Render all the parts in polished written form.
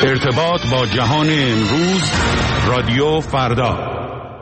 ارتباط با جهان امروز، رادیو فردا.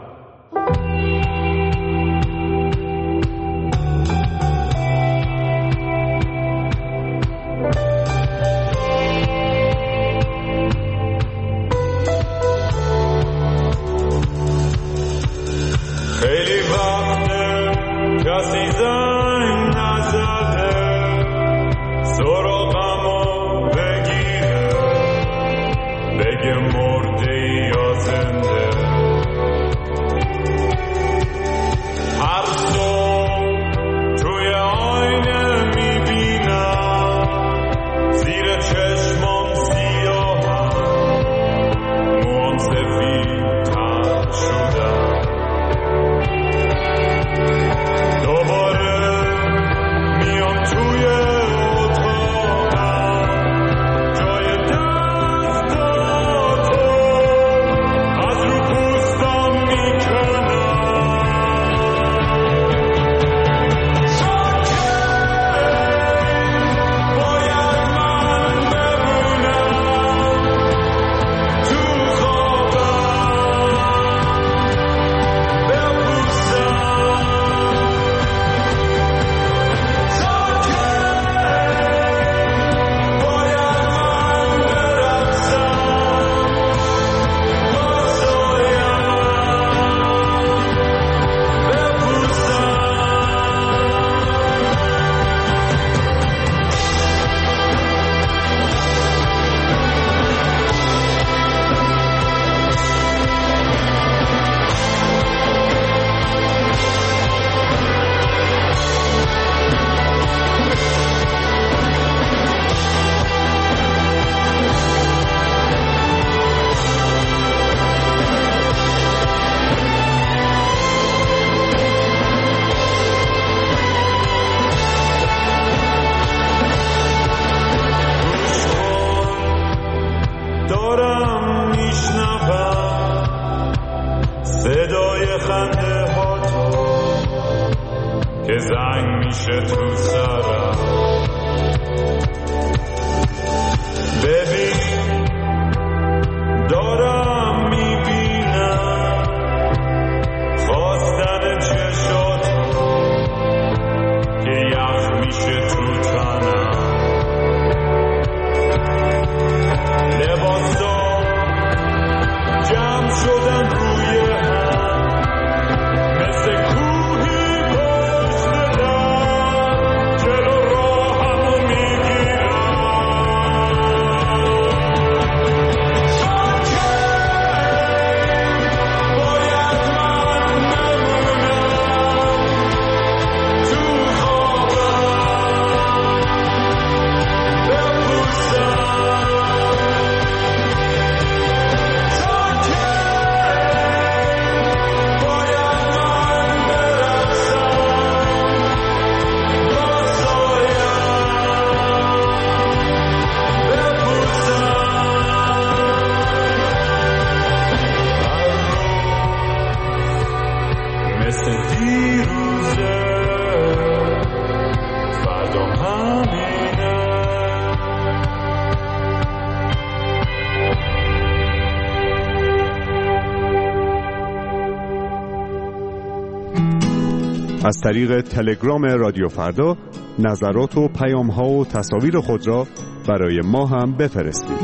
از طریق تلگرام رادیو فردا نظرات و پیام‌ها و تصاویر خود را برای ما هم بفرستید.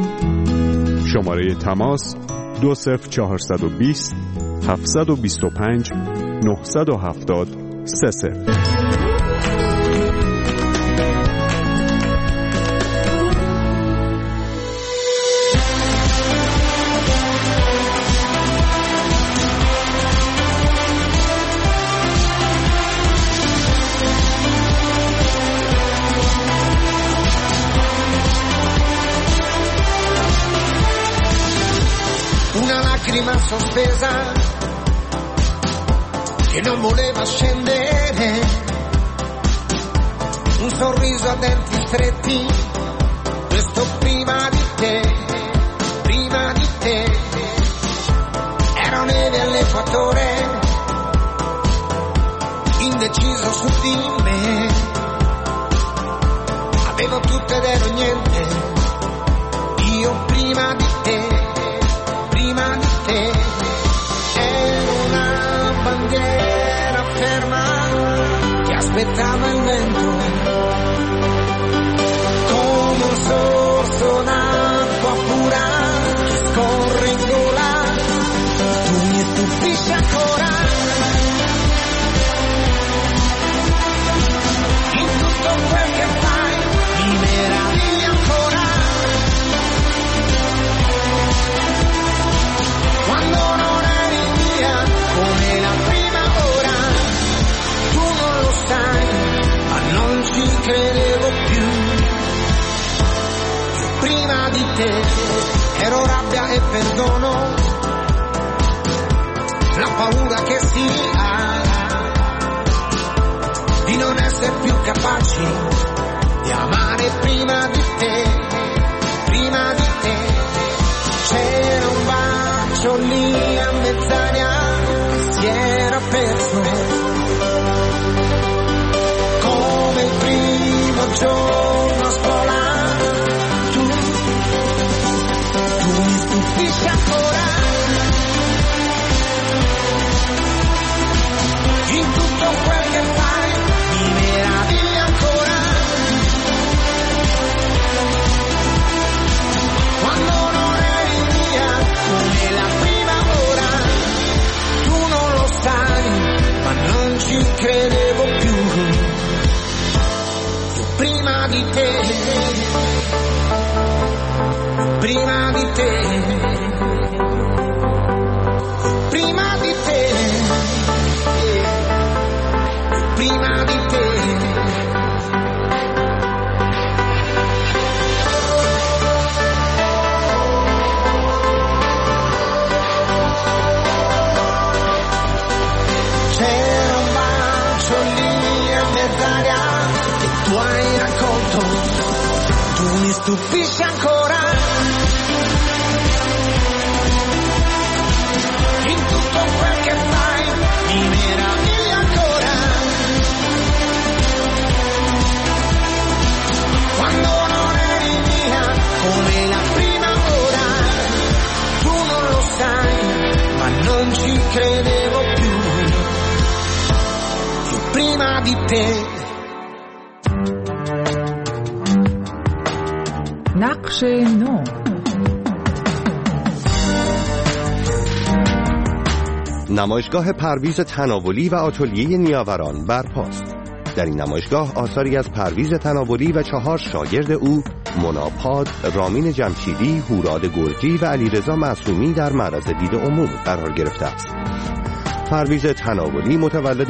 شماره تماس 20420 725 970 30. Sospesa che non voleva scendere, un sorriso a denti stretti, questo prima di te, ero neve all'equatore, indeciso su di me, avevo tutto ed ero niente, io prima di te. aspettava il vento, come un sorso d'acqua pura che scorre in gola, tu mi stupisci ancora, in tutto quel che fai mi meravigli ancora, quando non eri mia come la prima ora, tu non lo sai, ma non ci credevo più. Io prima di te ero rabbia e perdono, la paura che si ha di non essere più capaci di amare prima di te, prima di te. C'era un bacio lì a mezz'aria che si era perso, come il primo giorno a scuola, tu mi stupisci ancora, in tutto quel che fai mi meravigli ancora, quando non eri mia come la prima ora, tu non lo sai, ma non ci credevo più. Io prima di te, prima di te, prima di te, prima di te. C'era un bacio lì a mezz'aria che tu hai raccolto, tu mi stupisci ancora, in tutto quel che fai mi meravigli ancora, quando non eri mia come la prima ora, tu non lo sai, ma non ci credevo più. Io prima di te. نقش نو. نمایشگاه پرویز تناولی و آتلیه نیاوران برپاست. در این نمایشگاه آثاری از پرویز تناولی و 4 شاگرد او، مناپاد، رامین جمشیدی، هوراد گرجی و علیرضا معصومی در معرض دید عموم قرار گرفته است. پرویز تناولی متولد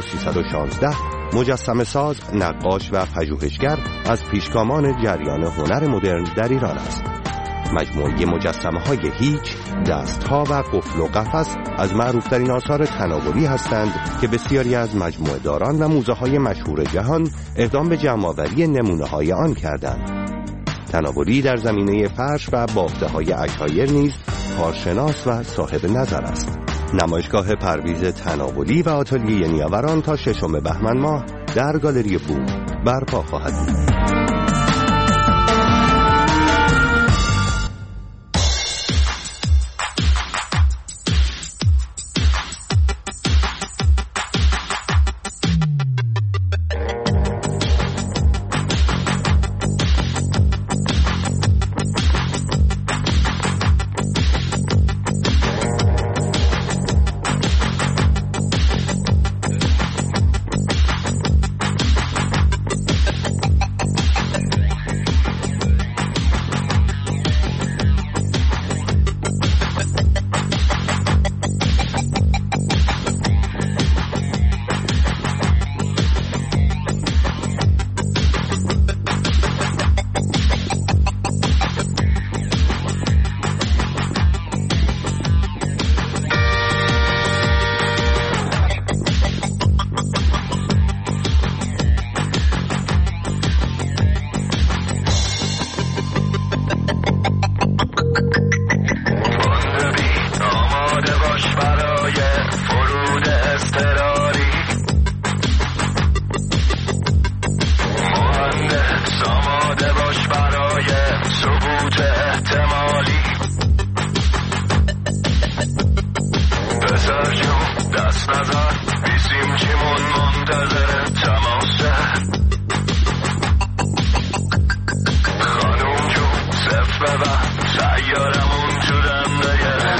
1316، مجسمه ساز، نقاش و پژوهشگر از پیشگامان جریان هنر مدرن در ایران است. مجموعه مجسمه‌های هیچ، دست‌ها و قفل و قفس از معروف‌ترین آثار تناولی هستند که بسیاری از مجموعه داران و موزه‌های مشهور جهان اقدام به جمع‌آوری نمونه‌های آن کردند. تناولی در زمینه فرش و بافته‌های عشایر نیز کارشناس و صاحب نظر است. نمایشگاه پرویز تناولی و آتلیه نیاوران تا 6 بهمن ماه در گالری بوم برپا خواهد بود. دست نزن بیسی ببینیم چیمون منتظر تماسه. خانوم جون صف ببن سیارمون تو دنده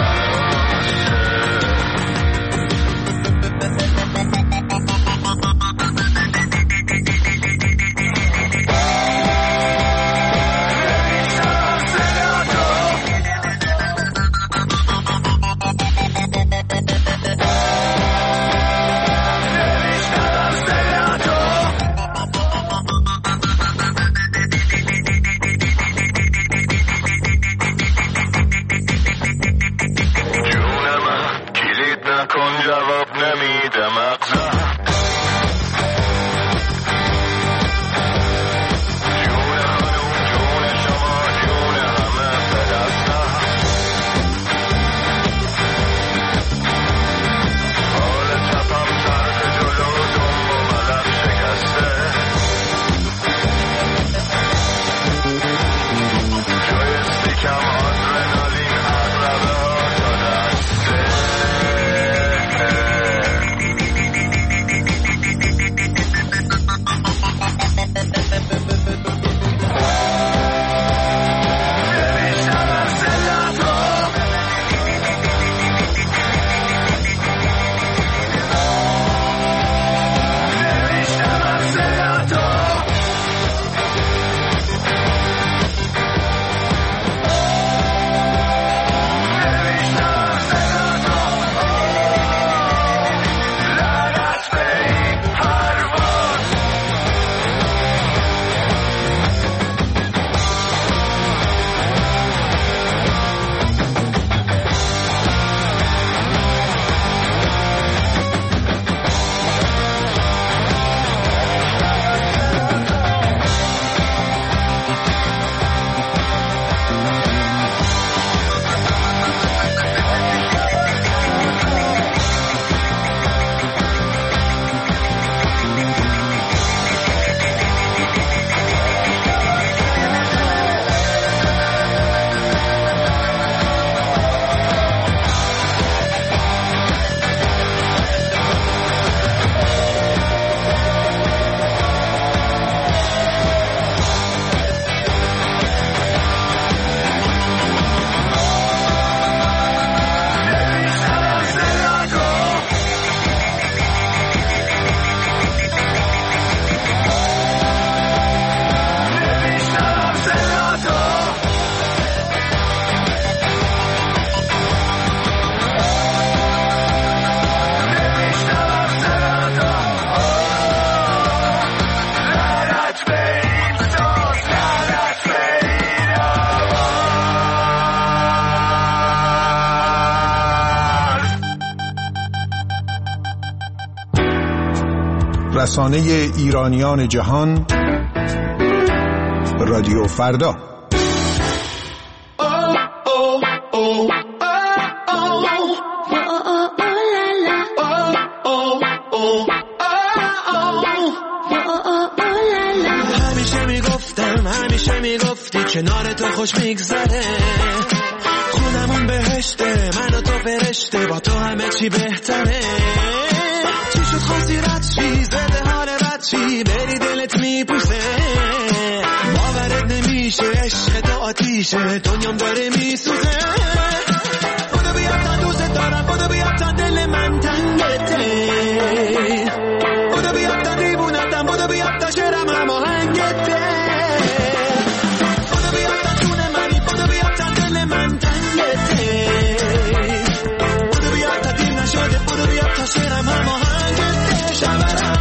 رسانه ایرانیان جهان رادیو فردا. همیشه میگفتی کنار تو خوش میگذره، خونمون بهشته، من و تو فرشته، با تو همه چی بهتره. چی شد خواستی رد چی، زده حال رد چی، بری دلت میپوسه، باورت نمیشه، عشق تو آتیشه، دنیام داره میسوزه. بودو بیاد تا دوست دارم، بودو بیاد تا دل من تنگته، بودو بیاد تا دیوونتم، بودو بیاد تا شرم هماهنگته، بودو بیاد تا جون منی، بودو بیاد تا دل من تنگته، بودو بیاد تا دیر نشده، بودو بیاد تا شرم هماهنگته. شبرم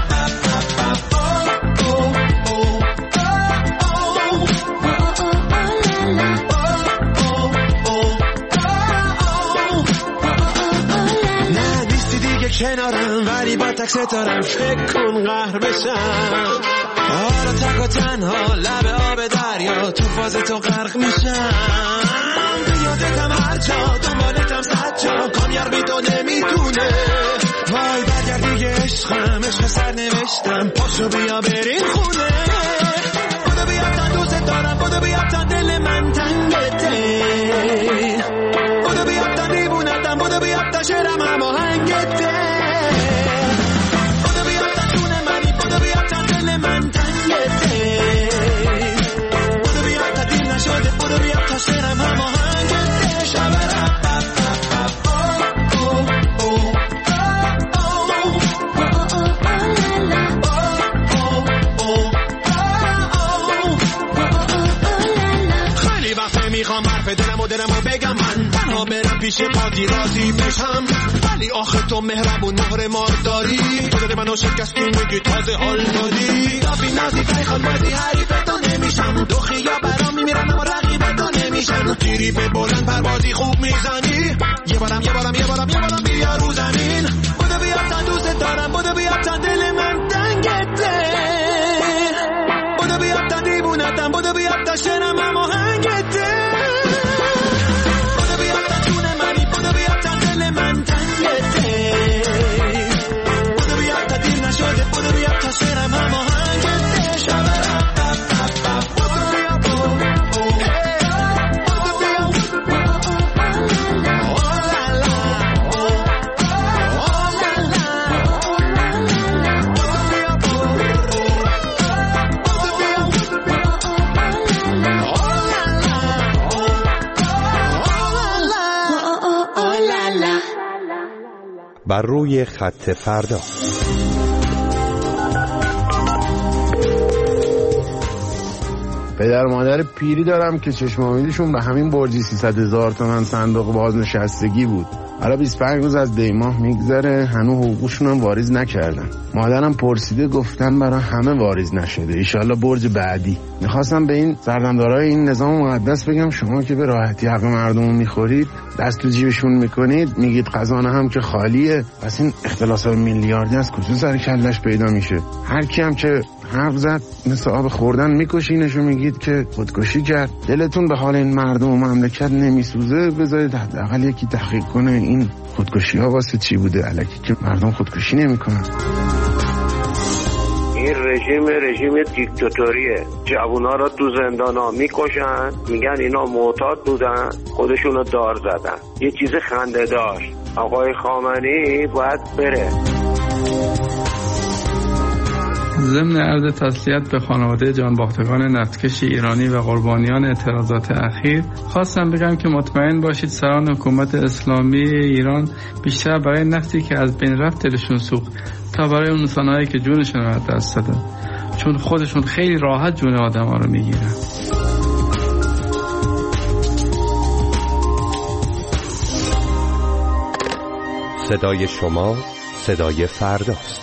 کنارم ولی با تک ستارم، فکر کن قهر بشم، حالا تک و تنها لب آب دریا، تو فاز تو غرق میشم، بیادتم هر جا، دنبالتم صد جا، کامیار بی تو نمیتونه، وای برگرد دیگه عشقم، عشق سر نوشتم، پاشو بیا بریم خونه، بودو بیاد تا دوست دارم، بودو بیاد تا دل من تنگته، بودو بیاد تا دیوونتم، بودو بیاد تا شرم هماهنگته، نمیخوام حرف دلمو بگم، من تنها برم پیش قاضی راضی بشم، ولی آخه تو مهربون مهر مار داری، تو دل منو شکستی میگی تازه حال دادی، رفی نزدیک ایخان بازی حریف تو نمیشم، دو خیا برام میمیرن اما رقیب تو نمیشن، تیری به بلند پروازی خوب میزنی، یه بارم بیا رو زمین، بودو بیا تا دوست دارم، بودو بیا تا دل من تنگته، بودو بیا تا دیوونتم، بودو بیا تا شرم اما هنگته، بودو بیا تا جون منی، بودو بیا تا دل من تنگته، بودو بیا تا دیر نشده، بودو بیا تا شرم اما هنگته، شبرم بر روی خط فردا. پدر مادر پیری دارم که چشم امیدشون به همین برجی 300,000 تومان صندوق بازنشستگی بود. حالا 25 روز از دیماه میگذره، هنوز حقوقشون هم واریز نکردن. مادرم پرسیده، گفتن برای همه واریز نشده، ایشالله برج بعدی. میخواستم به این سردمدارای این نظام مقدس بگم شما که به راحتی حق مردم میخورید، دست تو جیبشون میکنید، میگید خزانه هم که خالیه، پس این اختلاسات میلیاردی از کجا سر کلش پیدا میشه؟ هر کی هم که حرف زد مثل آب خوردن میکشینش و میگید که خودکشی کرد. دلتون به حال این مردم و مملکت نمیسوزه؟ بذارید حداقل یکی تحقیق کنه این خودکشی ها واسه چی بوده، الکی که مردم خودکشی نمیکنن. این رژیم دیکتاتوریه، جوونا رو تو زندانا میکشن، میگن اینا معتاد بودن، خودشونو دار زدن. یه چیز خنده داشت، آقای خامنه‌ای باید بره. ضمن عرض تسلیت به خانواده جانباختگان نفتکش ایرانی و قربانیان اعتراضات اخیر، خواستم بگم که مطمئن باشید سران حکومت اسلامی ایران بیشتر برای نفتی که از بین رفت دلشون سوخت تا برای اون انسان‌هایی که جونشون رو دست دادن، چون خودشون خیلی راحت جون آدم‌ها رو میگیرن. صدای شما صدای فرداست.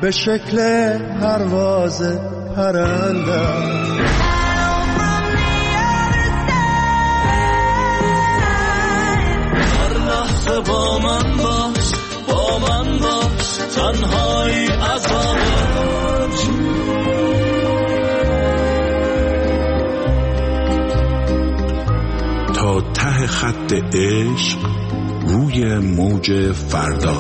به شکل پرواز پرندم. هر لحظه با من باش، با من باش، تنهایی عذابم. تا ته خط عشق روی موج فردا.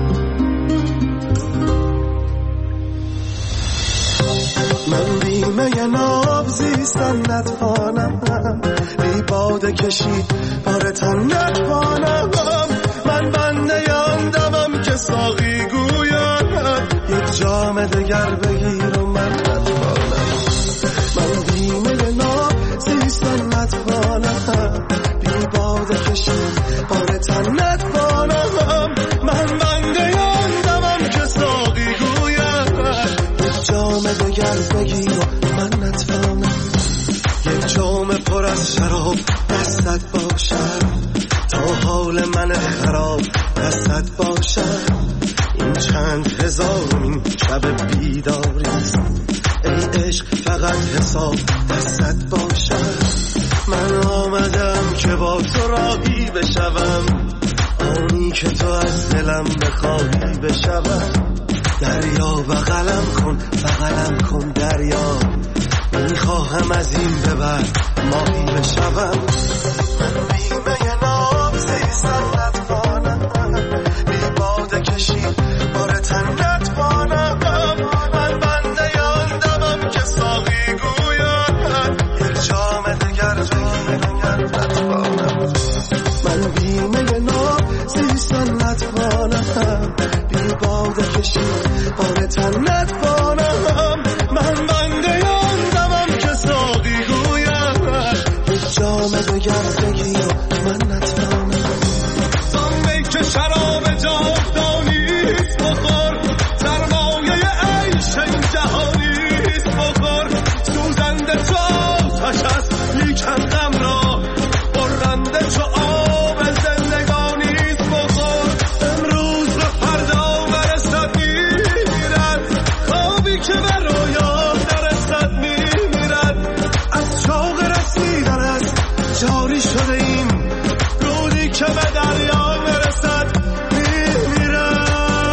من بیمه ناب زیستن نتوانم، بی باده کشید بار تن نتوانم. من بنده آندمم که ساقی گوید یک جام دگر بگیر و من نتوانم. من بیمه ناب زیستن نتوانم، بی باده کشید بار تن نتوانم. من بنده آندمم که ساقی گوید یک جام دگر بگیر و من نتوانم. یک جام پر از شراب دستت باشم، تا حال من خراب دستت باشم. این چند هزارمین شب بیداریست، ای عشق فقط حساب دستت باشم. من آمدم که با تو راهی بشوم، آنی که تو از دلم بخواهی بشوم. دریا بغلم کن، بغلم کن دریا، میخواهم از این ببر ماهی بشوم. من بیمه ناب زیستن نتوانم، بی باده کشید بار تن نتوانم. من بنده آندمم که ساقی گوید یک جام دگر بگیر نتوانم. من بیمه ناب زیستن نتوانم، بی باده کشید بار تن نتوانم. من بنده آندمم که ساقی گوید یک جام دگر بگیر من نتوانم. سامی که شراب جاودانیست بخور، سرمایه عیش این جهانیست بخور. سوزنده چو آتش است لیکن غم را، برنده چو آب زندگانیست بخور. امروز به فردا برسد میمیرد، خوابی که به رویا نرسد میمیرد. از شوق رسیدن است جاری شده ایم، رودی که به دریا نرسد میمیرد.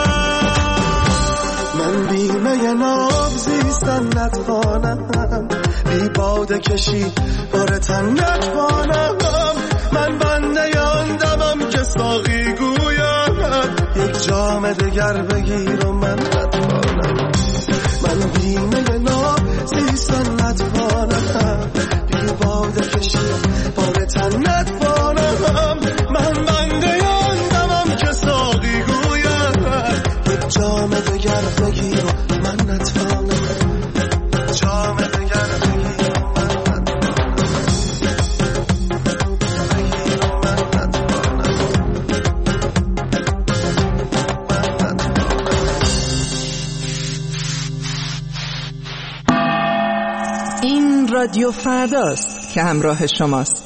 من بیمه ناب زیستن نتوانم، بی باده کشید بار تن نتوانم. من بنده آندمم که ساقی گوید یک جام دگر بگیر و من نتوانم. من بیمه ناب زیستن نتوانم، بی باده کشید بار تن نتوانم. من بنده آندمم که ساقی گوید یک جام دگر بگیر و من نتوانم. جام دگر بگیر و من نتوانم، بگیر و من نتوانم. این رادیو فرداست که همراه شماست.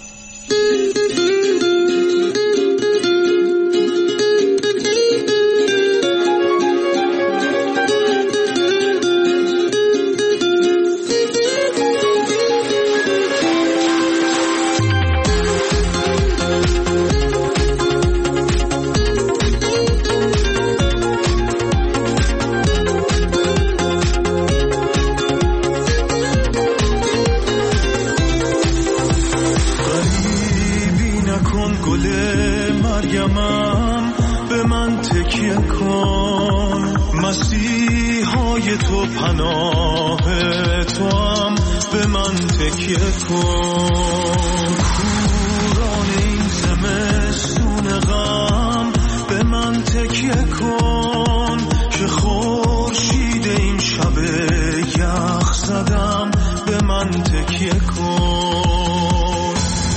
مسیحای تو پناه تو هم به من تکیه کن. کوران این زمستون غم به من تکیه کن، که خورشید این شب یخ زدم به من تکیه کن.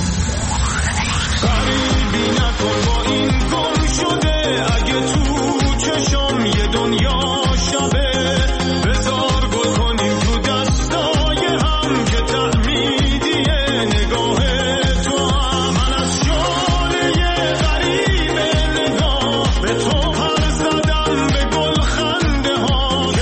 غریبی نکن با این گم شده، اگه تو چشم یه دنیا شبه، بذار گل کنیم تو دستای هم که تحمیدیه نگاه تو هم. من از شعله غریب نگاه به تو پر زدم، به گل خنده ها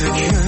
تکیه